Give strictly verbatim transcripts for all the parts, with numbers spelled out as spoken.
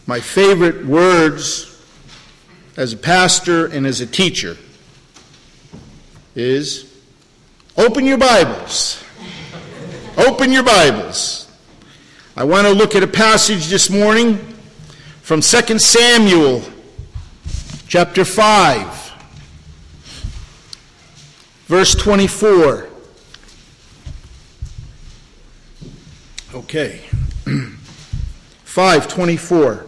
My favorite words as a pastor and as a teacher is, open your Bibles. Open your Bibles. I want to look at a passage this morning from Second Samuel chapter five, verse twenty-four. Okay. five twenty-four.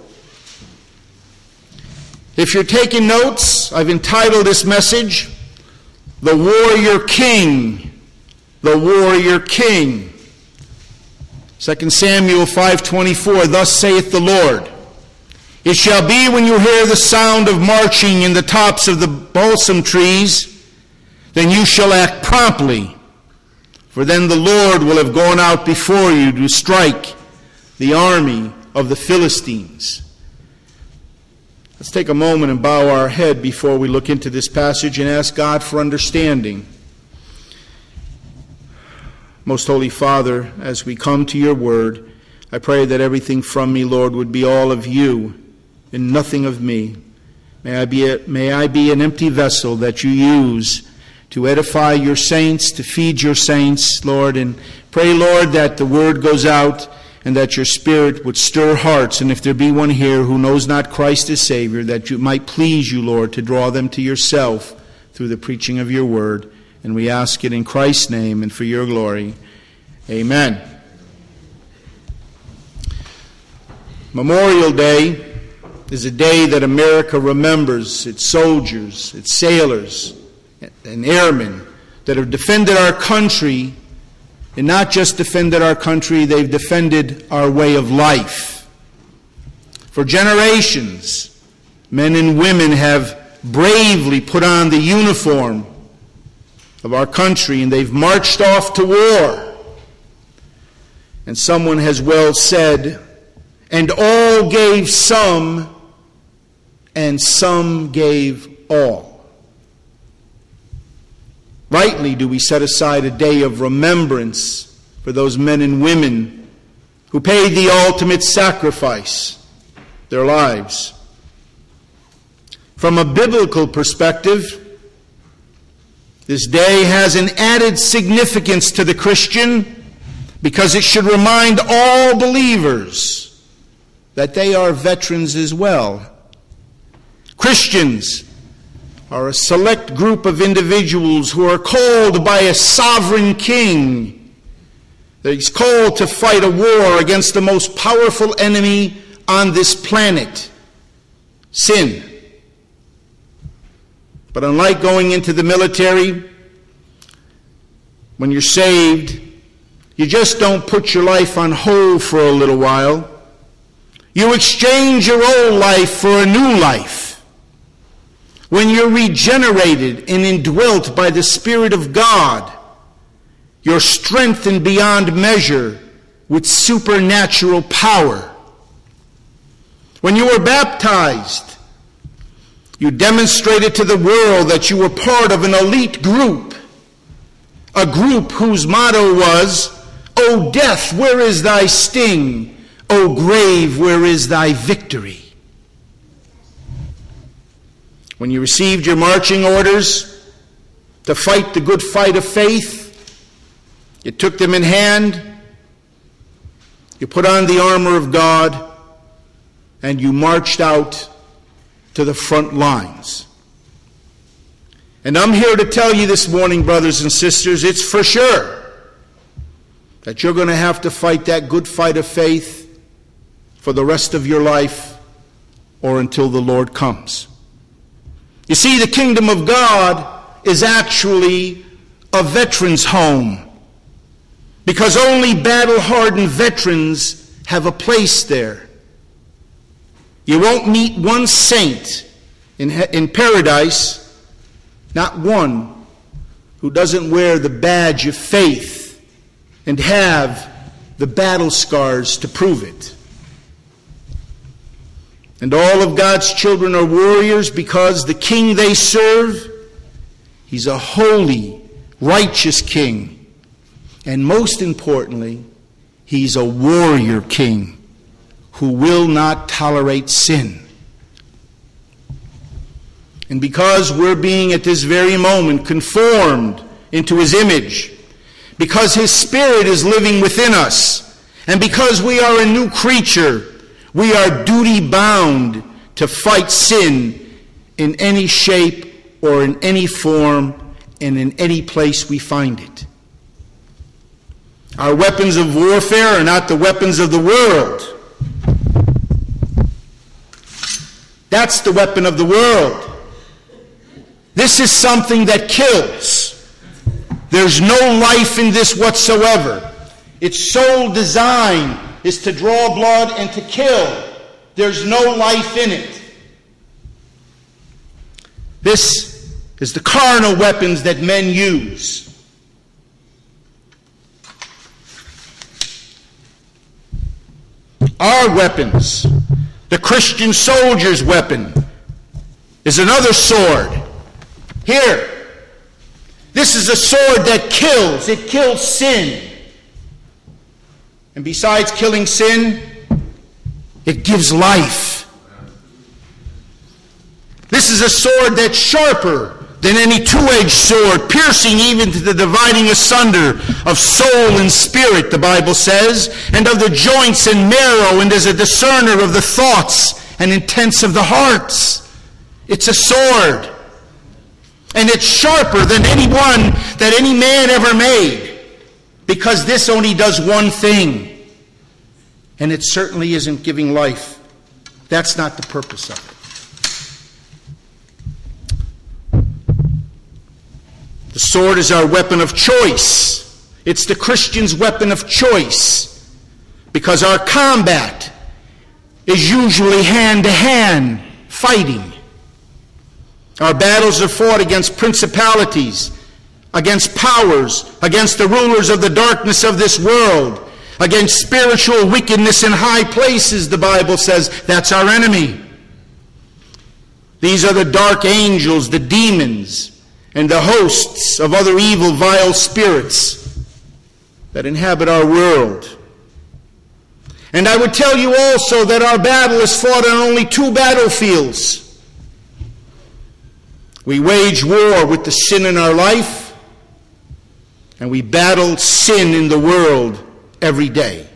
If you're taking notes, I've entitled this message, The Warrior King. The Warrior King. Second Samuel five twenty-four, Thus saith the Lord, It shall be when you hear the sound of marching in the tops of the balsam trees, then you shall act promptly, for then the Lord will have gone out before you to strike the army of the Philistines. Let's take a moment and bow our head before we look into this passage and ask God for understanding. Most Holy Father, as we come to your word, I pray that everything from me, Lord, would be all of you and nothing of me. May I be a, may I be an empty vessel that you use to edify your saints, to feed your saints, Lord, and pray, Lord, that the word goes out and that your Spirit would stir hearts, and if there be one here who knows not Christ as Savior, that you might please you, Lord, to draw them to yourself through the preaching of your word. And we ask it in Christ's name and for your glory. Amen. Memorial Day is a day that America remembers its soldiers, its sailors, and airmen that have defended our country. And not just defended our country, they've defended our way of life. For generations, men and women have bravely put on the uniform of our country, and they've marched off to war. And someone has well said, and all gave some, and some gave all. Rightly do we set aside a day of remembrance for those men and women who paid the ultimate sacrifice, their lives. From a biblical perspective, this day has an added significance to the Christian because it should remind all believers that they are veterans as well. Christians are a select group of individuals who are called by a sovereign king. He's called to fight a war against the most powerful enemy on this planet, sin. But unlike going into the military, when you're saved, you just don't put your life on hold for a little while. You exchange your old life for a new life. When you're regenerated and indwelt by the Spirit of God, you're strengthened beyond measure with supernatural power. When you were baptized, you demonstrated to the world that you were part of an elite group, a group whose motto was, O death, where is thy sting? O grave, where is thy victory? When you received your marching orders to fight the good fight of faith, you took them in hand, you put on the armor of God, and you marched out to the front lines. And I'm here to tell you this morning, brothers and sisters, it's for sure that you're going to have to fight that good fight of faith for the rest of your life or until the Lord comes. You see, the kingdom of God is actually a veteran's home because only battle-hardened veterans have a place there. You won't meet one saint in, in paradise, not one, who doesn't wear the badge of faith and have the battle scars to prove it. And all of God's children are warriors because the king they serve, he's a holy, righteous king. And most importantly, he's a warrior king who will not tolerate sin. And because we're being at this very moment conformed into his image, because his Spirit is living within us, and because we are a new creature, we are duty-bound to fight sin in any shape or in any form and in any place we find it. Our weapons of warfare are not the weapons of the world. That's the weapon of the world. This is something that kills. There's no life in this whatsoever. Its sole design is to draw blood and to kill. There's no life in it. This is the carnal weapons that men use. Our weapons, the Christian soldier's weapon, is another sword. Here, this is a sword that kills. It kills sin. And besides killing sin, it gives life. This is a sword that's sharper than any two-edged sword, piercing even to the dividing asunder of soul and spirit, the Bible says, and of the joints and marrow, and is a discerner of the thoughts and intents of the hearts. It's a sword. And it's sharper than any one that any man ever made, because this only does one thing. And it certainly isn't giving life. That's not the purpose of it. The sword is our weapon of choice. It's the Christian's weapon of choice, because our combat is usually hand-to-hand fighting. Our battles are fought against principalities, against powers, against the rulers of the darkness of this world, against spiritual wickedness in high places, the Bible says. That's our enemy. These are the dark angels, the demons, and the hosts of other evil, vile spirits that inhabit our world. And I would tell you also that our battle is fought on only two battlefields. We wage war with the sin in our life, and we battle sin in the world every day.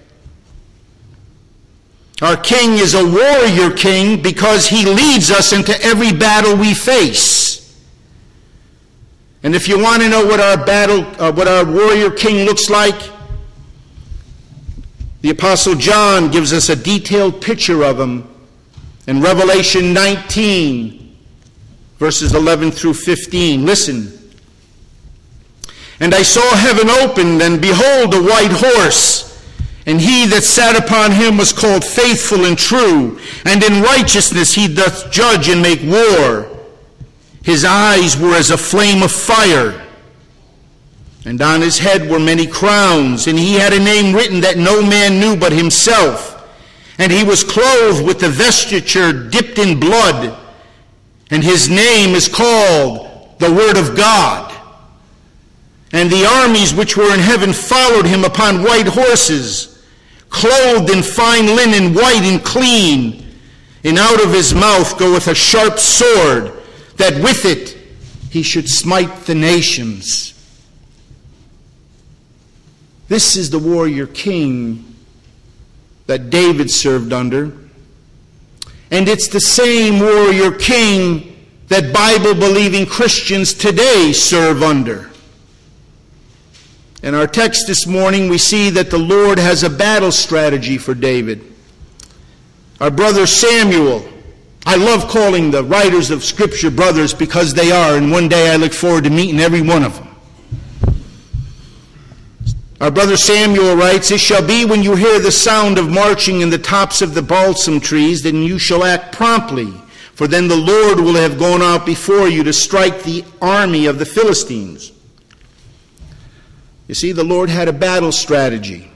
Our king is a warrior king because he leads us into every battle we face. And if you want to know what our battle, uh, what our warrior king looks like, the Apostle John gives us a detailed picture of him in Revelation nineteen, verses eleven through fifteen. Listen. And I saw heaven opened, and behold, a white horse. And he that sat upon him was called Faithful and True, and in righteousness he doth judge and make war. His eyes were as a flame of fire, and on his head were many crowns, and he had a name written that no man knew but himself. And he was clothed with the vesture dipped in blood, and his name is called the Word of God. And the armies which were in heaven followed him upon white horses, clothed in fine linen, white and clean. And out of his mouth goeth a sharp sword, that with it he should smite the nations. This is the warrior king that David served under. And it's the same warrior king that Bible-believing Christians today serve under. In our text this morning, we see that the Lord has a battle strategy for David. Our brother Samuel, I love calling the writers of Scripture brothers because they are, and one day I look forward to meeting every one of them. Our brother Samuel writes, It shall be when you hear the sound of marching in the tops of the balsam trees, then you shall act promptly, for then the Lord will have gone out before you to strike the army of the Philistines. You see, the Lord had a battle strategy.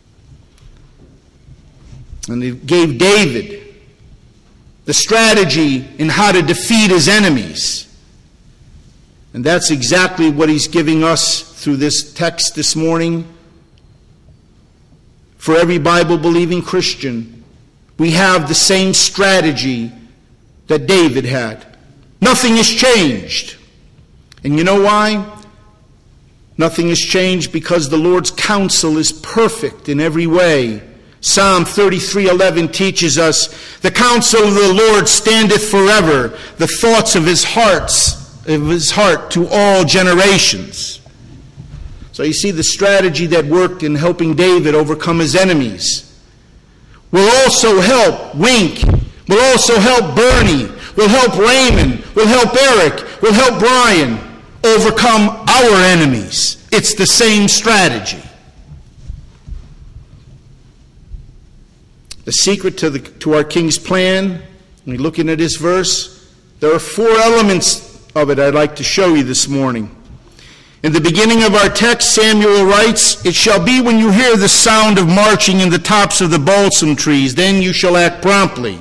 And he gave David the strategy in how to defeat his enemies. And that's exactly what he's giving us through this text this morning. For every Bible-believing Christian, We have the same strategy that David had. Nothing has changed. And you know why? Nothing has changed because the Lord's counsel is perfect in every way. Psalm thirty-three eleven teaches us, the counsel of the Lord standeth forever, the thoughts of his hearts, of his heart to all generations. So you see the strategy that worked in helping David overcome his enemies will also help Wink, will also help Bernie, will help Raymond, will help Eric, will help Brian overcome our enemies. It's the same strategy. The secret to, the, to our King's plan, when we're looking at this verse, there are four elements of it I'd like to show you this morning. In the beginning of our text, Samuel writes, "It shall be when you hear the sound of marching in the tops of the balsam trees, then you shall act promptly."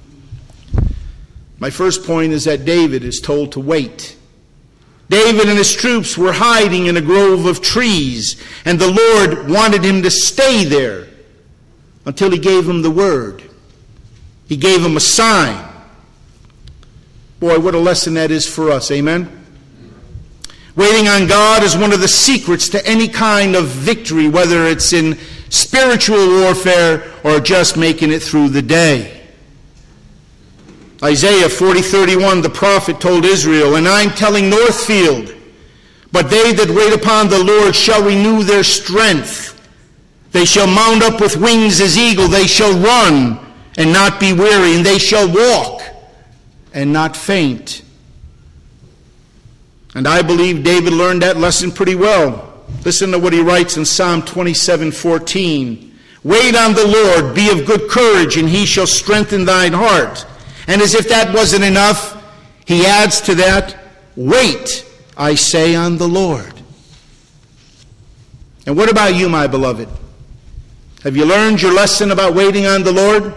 My first point is that David is told to wait. David and his troops were hiding in a grove of trees, and the Lord wanted him to stay there until he gave him the word. He gave him a sign. Boy, what a lesson that is for us, amen? Waiting on God is one of the secrets to any kind of victory, whether it's in spiritual warfare or just making it through the day. Isaiah forty thirty-one, the prophet told Israel, "And I'm telling Northfield, but they that wait upon the Lord shall renew their strength. They shall mount up with wings as eagle. They shall run and not be weary, and they shall walk and not faint." And I believe David learned that lesson pretty well. Listen to what he writes in Psalm twenty-seven fourteen. "Wait on the Lord, be of good courage, and he shall strengthen thine heart." And as if that wasn't enough, he adds to that, "Wait, I say, on the Lord." And what about you, my beloved? Have you learned your lesson about waiting on the Lord?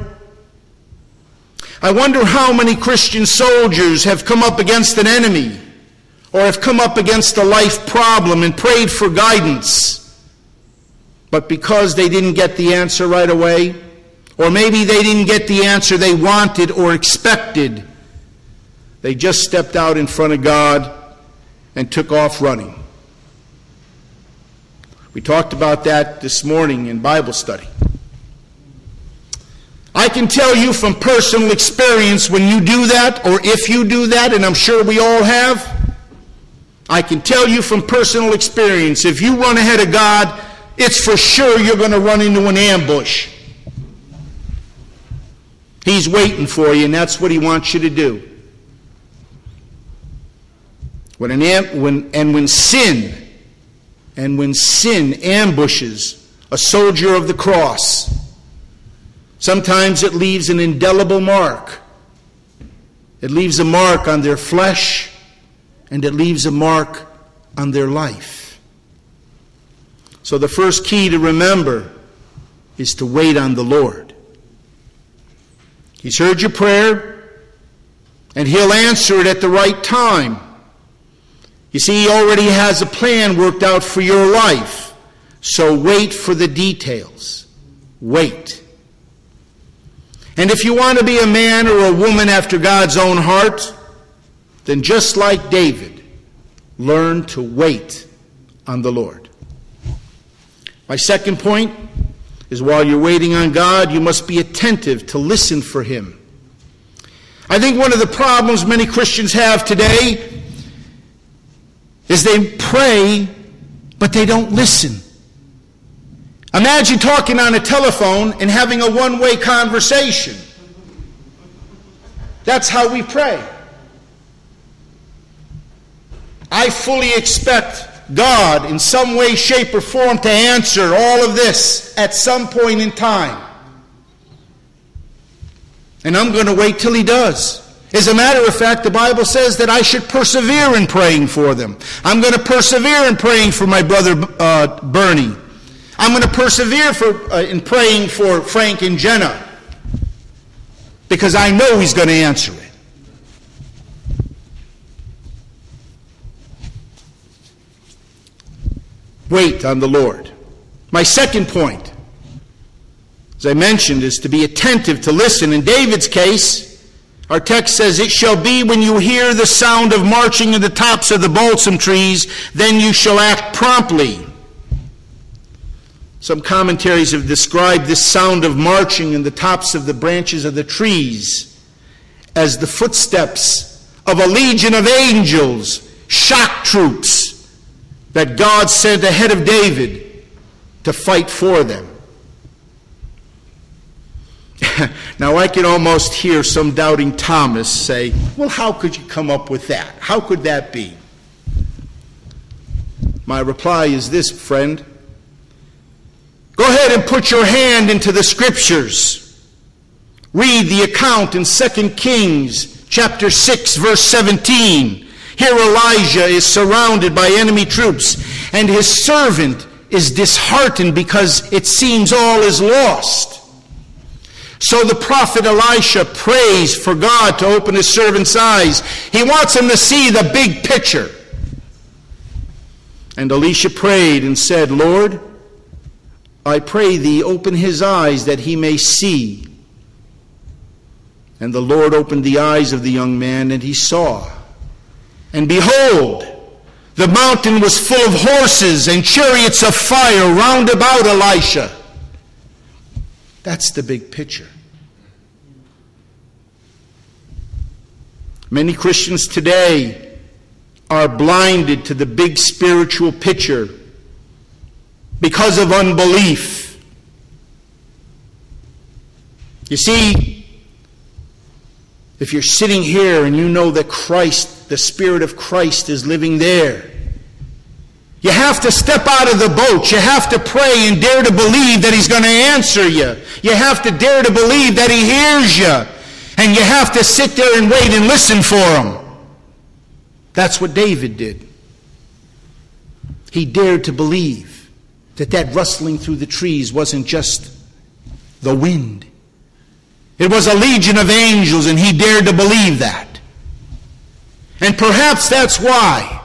I wonder how many Christian soldiers have come up against an enemy or have come up against a life problem and prayed for guidance, but because they didn't get the answer right away, or maybe they didn't get the answer they wanted or expected, they just stepped out in front of God and took off running. We talked about that this morning in Bible study. I can tell you from personal experience, when you do that, or if you do that, and I'm sure we all have, I can tell you from personal experience, if you run ahead of God, it's for sure you're going to run into an ambush. He's waiting for you, and that's what he wants you to do. When an am- when, and when sin, and when sin ambushes a soldier of the cross, sometimes it leaves an indelible mark. It leaves a mark on their flesh, and it leaves a mark on their life. So the first key to remember is to wait on the Lord. He's heard your prayer, and he'll answer it at the right time. You see, he already has a plan worked out for your life. So wait for the details. Wait. And if you want to be a man or a woman after God's own heart, then just like David, learn to wait on the Lord. My second point is, while you're waiting on God, you must be attentive to listen for him. I think one of the problems many Christians have today is they pray, but they don't listen. Imagine talking on a telephone and having a one-way conversation. That's how we pray. I fully expect God in some way, shape, or form to answer all of this at some point in time. And I'm going to wait till he does. As a matter of fact, the Bible says that I should persevere in praying for them. I'm going to persevere in praying for my brother uh, Bernie. I'm going to persevere for, uh, in praying for Frank and Jenna, because I know he's going to answer it. Wait on the Lord. My second point is as I mentioned, is to be attentive, to listen. In David's case, our text says, "It shall be when you hear the sound of marching in the tops of the balsam trees, then you shall act promptly." Some commentaries have described this sound of marching in the tops of the branches of the trees as the footsteps of a legion of angels, shock troops, that God sent ahead of David to fight for them. Now I can almost hear some doubting Thomas say, "Well, how could you come up with that? How could that be?" My reply is this, friend. Go ahead and put your hand into the Scriptures. Read the account in Second Kings chapter six, verse seventeen. Here Elijah is surrounded by enemy troops, and his servant is disheartened because it seems all is lost. So the prophet Elisha prays for God to open his servant's eyes. He wants him to see the big picture. And Elisha prayed and said, "Lord, I pray thee, open his eyes that he may see." And the Lord opened the eyes of the young man, and he saw. And behold, the mountain was full of horses and chariots of fire round about Elisha. That's the big picture. Many Christians today are blinded to the big spiritual picture because of unbelief. You see, if you're sitting here and you know that Christ, the Spirit of Christ, is living there, you have to step out of the boat. You have to pray and dare to believe that he's going to answer you. You have to dare to believe that he hears you. And you have to sit there and wait and listen for him. That's what David did. He dared to believe that that rustling through the trees wasn't just the wind. It was a legion of angels, and he dared to believe that. And perhaps that's why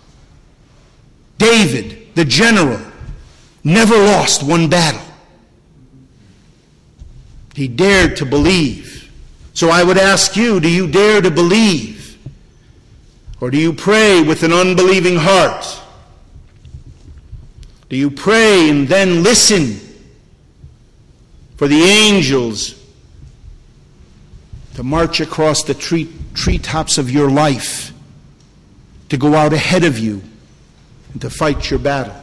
David, the general, never lost one battle. He dared to believe. So I would ask you, do you dare to believe? Or do you pray with an unbelieving heart? Do you pray and then listen for the angels to march across the tree, treetops of your life, to go out ahead of you and to fight your battle?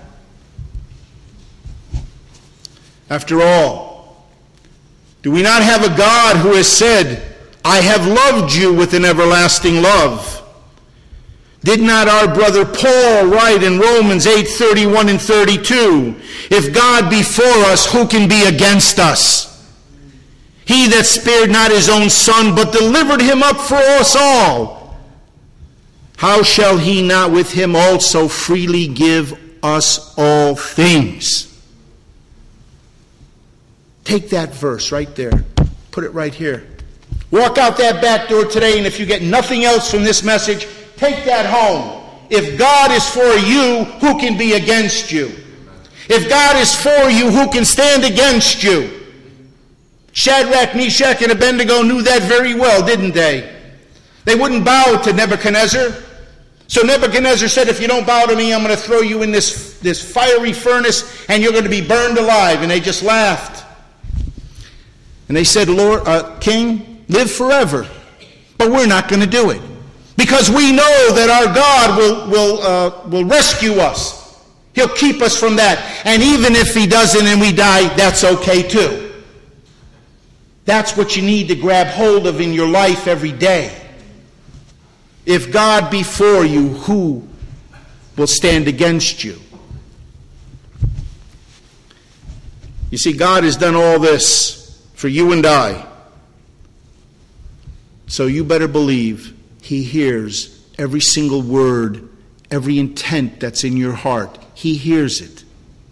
After all, do we not have a God who has said, "I have loved you with an everlasting love"? Did not our brother Paul write in Romans eight, thirty-one and thirty-two, "If God be for us, who can be against us? He that spared not his own son, but delivered him up for us all, how shall he not with him also freely give us all things?" Take that verse right there. Put it right here. Walk out that back door today, and if you get nothing else from this message, take that home. If God is for you, who can be against you? If God is for you, who can stand against you? Shadrach, Meshach, and Abednego knew that very well, didn't they? They wouldn't bow to Nebuchadnezzar. So Nebuchadnezzar said, "If you don't bow to me, I'm going to throw you in this, this fiery furnace, and you're going to be burned alive." And they just laughed. And they said, "Lord, uh, King, live forever." But we're not going to do it, because we know that our God will, will, uh, will rescue us. He'll keep us from that. And even if he doesn't and we die, that's okay too. That's what you need to grab hold of in your life every day. If God be for you, who will stand against you? You see, God has done all this for you and I. So you better believe he hears every single word, every intent that's in your heart. He hears it.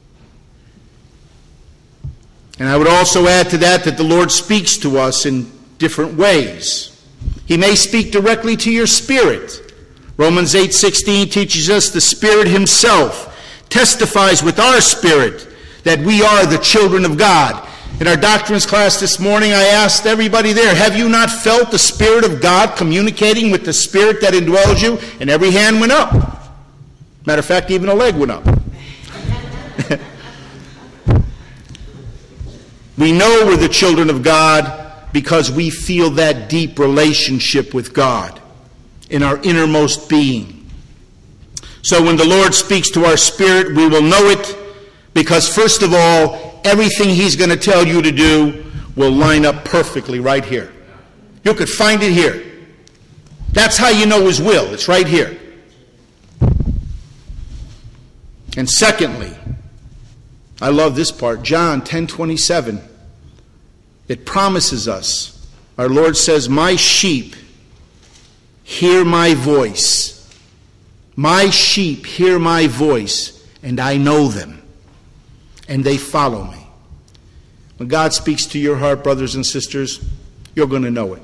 And I would also add to that that the Lord speaks to us in different ways. He may speak directly to your spirit. Romans eight sixteen teaches us the Spirit himself testifies with our spirit that we are the children of God. In our doctrines class this morning, I asked everybody there, have you not felt the Spirit of God communicating with the Spirit that indwells you? And every hand went up. Matter of fact, even a leg went up. We know we're the children of God because we feel that deep relationship with God in our innermost being. So when the Lord speaks to our spirit, we will know it because, first of all, everything He's going to tell you to do will line up perfectly right here. You could find it here. That's how you know His will. It's right here. And secondly, I love this part, John ten twenty-seven. It promises us, our Lord says, my sheep hear my voice. My sheep hear my voice, and I know them, and they follow me. When God speaks to your heart, brothers and sisters, you're going to know it.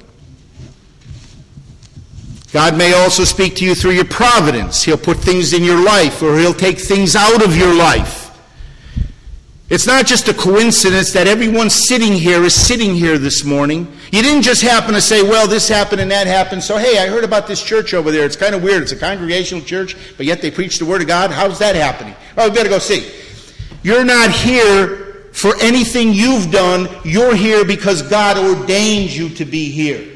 God may also speak to you through your providence. He'll put things in your life, or He'll take things out of your life. It's not just a coincidence that everyone sitting here is sitting here this morning. You didn't just happen to say, well, this happened and that happened, so hey, I heard about this church over there. It's kind of weird. It's a congregational church, but yet they preach the Word of God. How's that happening? Oh, we better go see. You're not here for anything you've done. You're here because God ordained you to be here.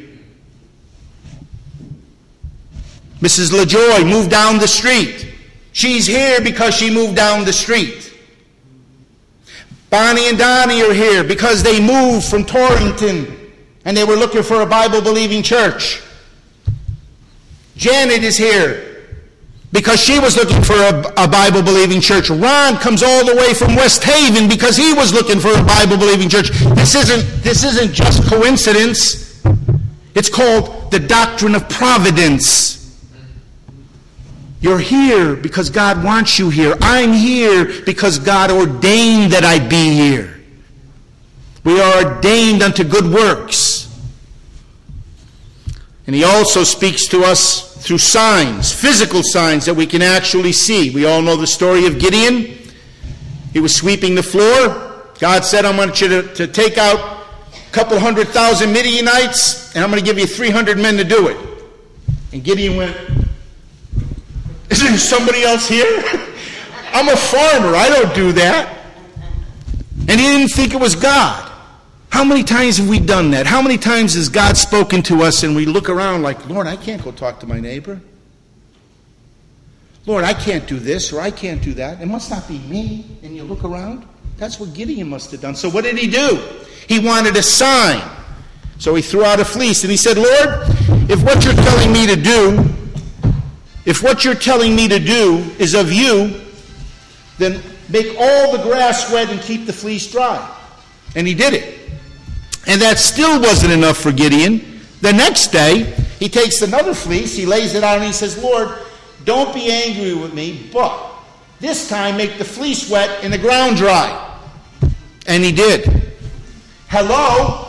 Missus LaJoy moved down the street. She's here because she moved down the street. Bonnie and Donnie are here because they moved from Torrington and they were looking for a Bible-believing church. Janet is here because she was looking for a, a Bible-believing church. Ron comes all the way from West Haven because he was looking for a Bible-believing church. This isn't, this isn't just coincidence. It's called the doctrine of providence. You're here because God wants you here. I'm here because God ordained that I be here. We are ordained unto good works. And He also speaks to us through signs, physical signs that we can actually see. We all know the story of Gideon. He was sweeping the floor. God said, I want you to, to take out a couple hundred thousand Midianites, and I'm going to give you three hundred men to do it. And Gideon went, isn't there somebody else here? I'm a farmer. I don't do that. And he didn't think it was God. How many times have we done that? How many times has God spoken to us and we look around like, Lord, I can't go talk to my neighbor. Lord, I can't do this or I can't do that. It must not be me. And you look around. That's what Gideon must have done. So what did he do? He wanted a sign. So he threw out a fleece and he said, Lord, if what you're telling me to do If what you're telling me to do is of you, then make all the grass wet and keep the fleece dry. And he did it. And that still wasn't enough for Gideon. The next day, he takes another fleece, he lays it out, and he says, Lord, don't be angry with me, but this time make the fleece wet and the ground dry. And he did. Hello?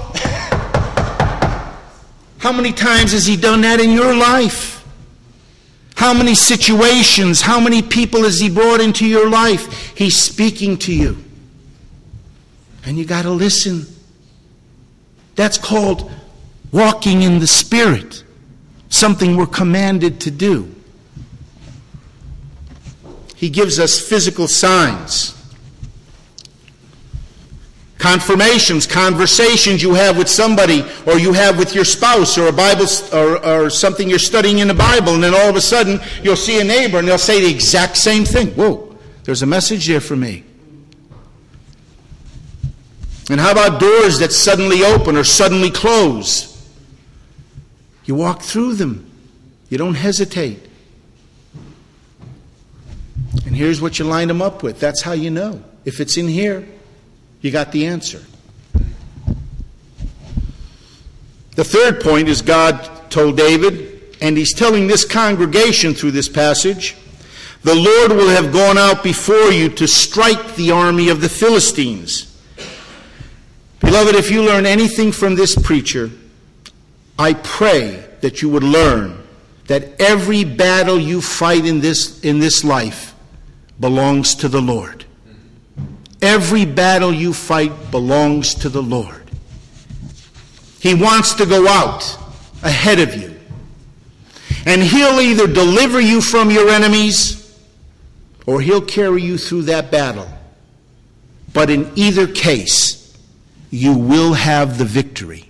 How many times has he done that in your life? How many situations, how many people has he brought into your life? He's speaking to you. And you got to listen. That's called walking in the Spirit. Something we're commanded to do. He gives us physical signs. Confirmations, conversations you have with somebody, or you have with your spouse, or a Bible, or, or something you're studying in the Bible, and then all of a sudden you'll see a neighbor and they'll say the exact same thing. Whoa, there's a message there for me. And how about doors that suddenly open or suddenly close? You walk through them. You don't hesitate. And here's what you line them up with. That's how you know. If it's in here, you got the answer. The third point is God told David, and he's telling this congregation through this passage, the Lord will have gone out before you to strike the army of the Philistines. Beloved, if you learn anything from this preacher, I pray that you would learn that every battle you fight in this, in this life belongs to the Lord. Every battle you fight belongs to the Lord. He wants to go out ahead of you. And he'll either deliver you from your enemies or he'll carry you through that battle. But in either case, you will have the victory.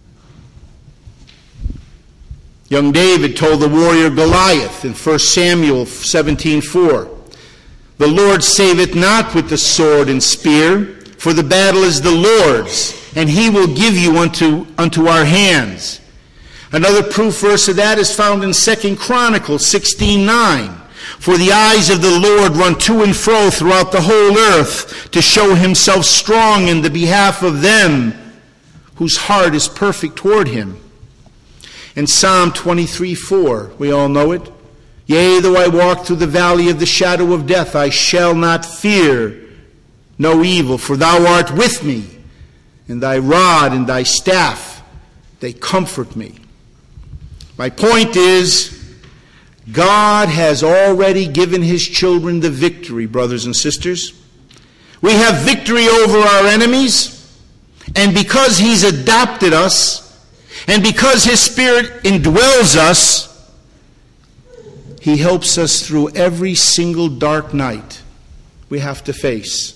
Young David told the warrior Goliath in First Samuel seventeen four, "The Lord saveth not with the sword and spear, for the battle is the Lord's, and he will give you unto, unto our hands." Another proof verse of that is found in Second Chronicles sixteen nine. "For the eyes of the Lord run to and fro throughout the whole earth, to show himself strong in the behalf of them whose heart is perfect toward him." In Psalm twenty-three four, we all know it. "Yea, though I walk through the valley of the shadow of death, I shall not fear no evil, for thou art with me, and thy rod and thy staff, they comfort me." My point is, God has already given his children the victory, brothers and sisters. We have victory over our enemies, and because he's adopted us, and because his Spirit indwells us, he helps us through every single dark night we have to face.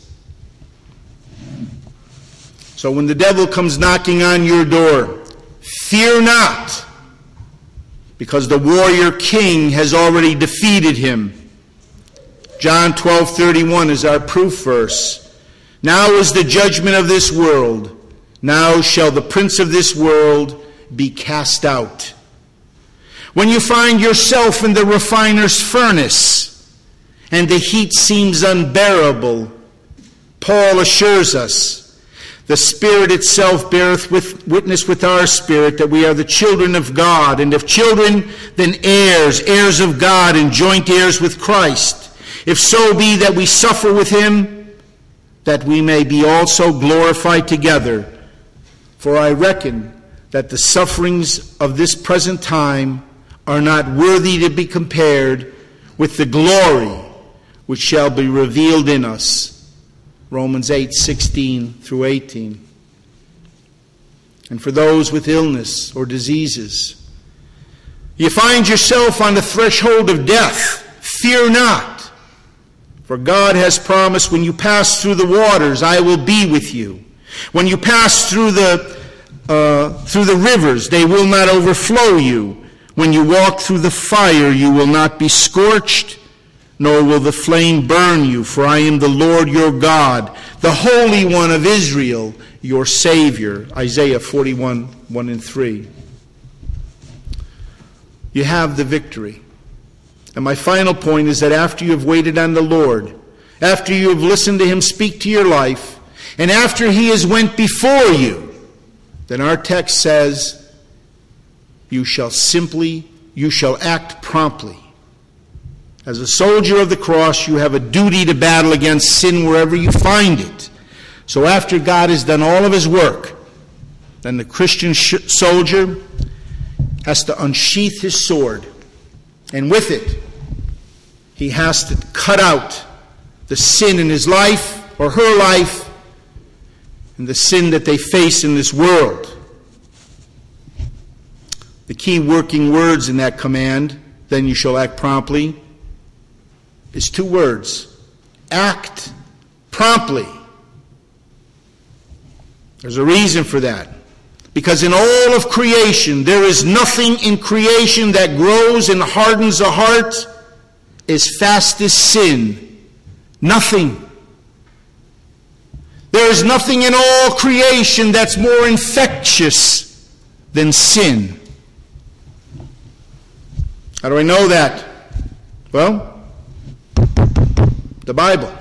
So when the devil comes knocking on your door, fear not, because the warrior king has already defeated him. John twelve thirty-one is our proof verse. "Now is the judgment of this world. Now shall the prince of this world be cast out." When you find yourself in the refiner's furnace and the heat seems unbearable, Paul assures us, "The Spirit itself beareth with, witness with our spirit that we are the children of God, and if children, then heirs, heirs of God, and joint heirs with Christ. If so be that we suffer with him, that we may be also glorified together. For I reckon that the sufferings of this present time are not worthy to be compared with the glory which shall be revealed in us." Romans eight sixteen through eighteen. And for those with illness or diseases, you find yourself on the threshold of death, fear not. For God has promised, when you pass through the waters, I will be with you. When you pass through the Uh, through the rivers, they will not overflow you. When you walk through the fire, you will not be scorched, nor will the flame burn you. For I am the Lord your God, the Holy One of Israel, your Savior. Isaiah forty-one, one and three. You have the victory. And my final point is that after you have waited on the Lord, after you have listened to him speak to your life, and after he has went before you, then our text says, you shall simply, you shall act promptly. As a soldier of the cross, you have a duty to battle against sin wherever you find it. So after God has done all of his work, then the Christian sh- soldier has to unsheath his sword. And with it, he has to cut out the sin in his life or her life, and the sin that they face in this world. The key working words in that command, then you shall act promptly, is two words. Act promptly. There's a reason for that. Because in all of creation, there is nothing in creation that grows and hardens a heart as fast as sin. Nothing. There is nothing in all creation that's more infectious than sin. How do I know that? Well, the Bible.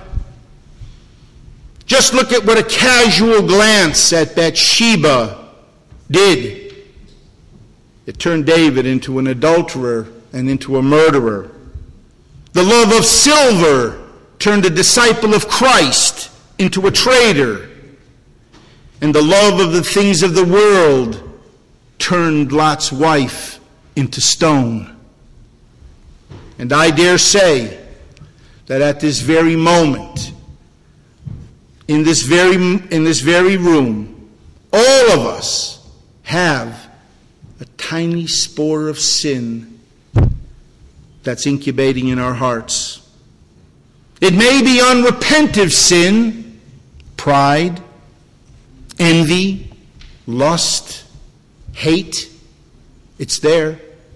Just look at what a casual glance at Bathsheba did. It turned David into an adulterer and into a murderer. The love of silver turned a disciple of Christ into a traitor. And the love of the things of the world turned Lot's wife into stone. And I dare say that at this very moment, in this very, in this very room, all of us have a tiny spore of sin that's incubating in our hearts. It may be unrepentive sin, pride, envy, lust, hate. It's there.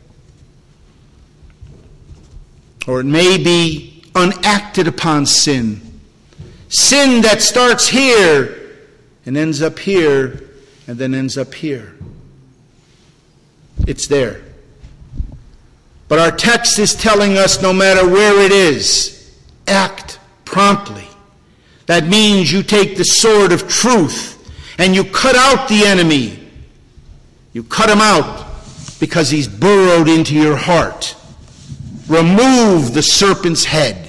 Or it may be unacted upon sin. Sin that starts here and ends up here and then ends up here. It's there. But our text is telling us no matter where it is, act promptly. That means you take the sword of truth and you cut out the enemy. You cut him out because he's burrowed into your heart. Remove the serpent's head.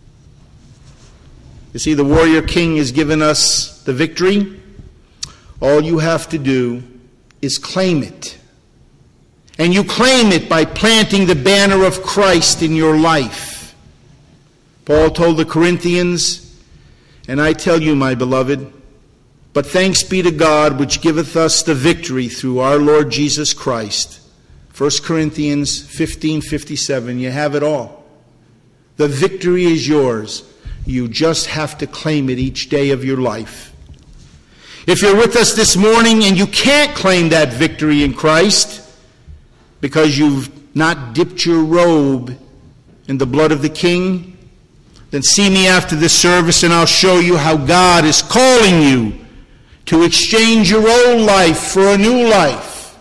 You see, the warrior king has given us the victory. All you have to do is claim it. And you claim it by planting the banner of Christ in your life. Paul told the Corinthians, and I tell you, my beloved, but thanks be to God which giveth us the victory through our Lord Jesus Christ. First Corinthians fifteen fifty-seven, you have it all. The victory is yours. You just have to claim it each day of your life. If you're with us this morning and you can't claim that victory in Christ because you've not dipped your robe in the blood of the King, then see me after this service and I'll show you how God is calling you to exchange your old life for a new life.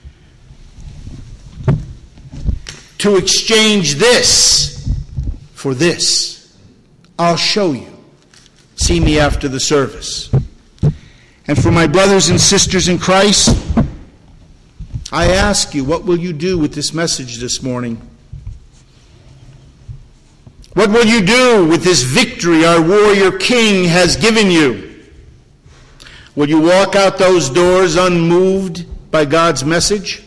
To exchange this for this. I'll show you. See me after the service. And for my brothers and sisters in Christ, I ask you, what will you do with this message this morning? What will you do with this victory our warrior king has given you? Will you walk out those doors unmoved by God's message?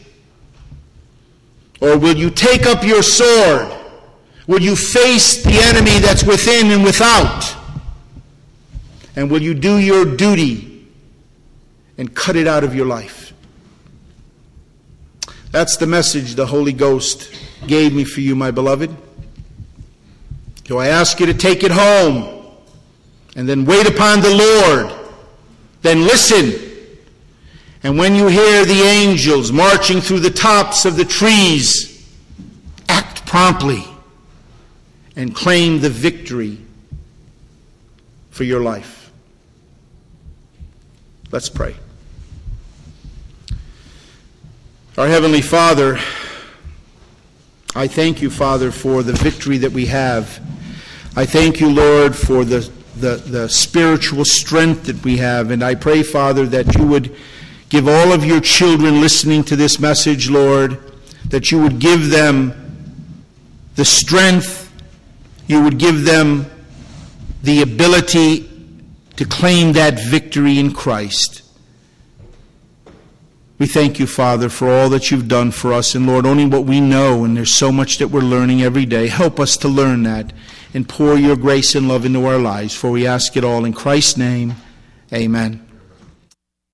Or will you take up your sword? Will you face the enemy that's within and without? And will you do your duty and cut it out of your life? That's the message the Holy Ghost gave me for you, my beloved. So I ask you to take it home and then wait upon the Lord. Then listen. And when you hear the angels marching through the tops of the trees, act promptly and claim the victory for your life. Let's pray. Our Heavenly Father, I thank you, Father, for the victory that we have. I thank you, Lord, for the, the, the spiritual strength that we have. And I pray, Father, that you would give all of your children listening to this message, Lord, that you would give them the strength, you would give them the ability to claim that victory in Christ. We thank you, Father, for all that you've done for us. And Lord, only what we know, and there's so much that we're learning every day. Help us to learn that and pour your grace and love into our lives. For we ask it all in Christ's name. Amen.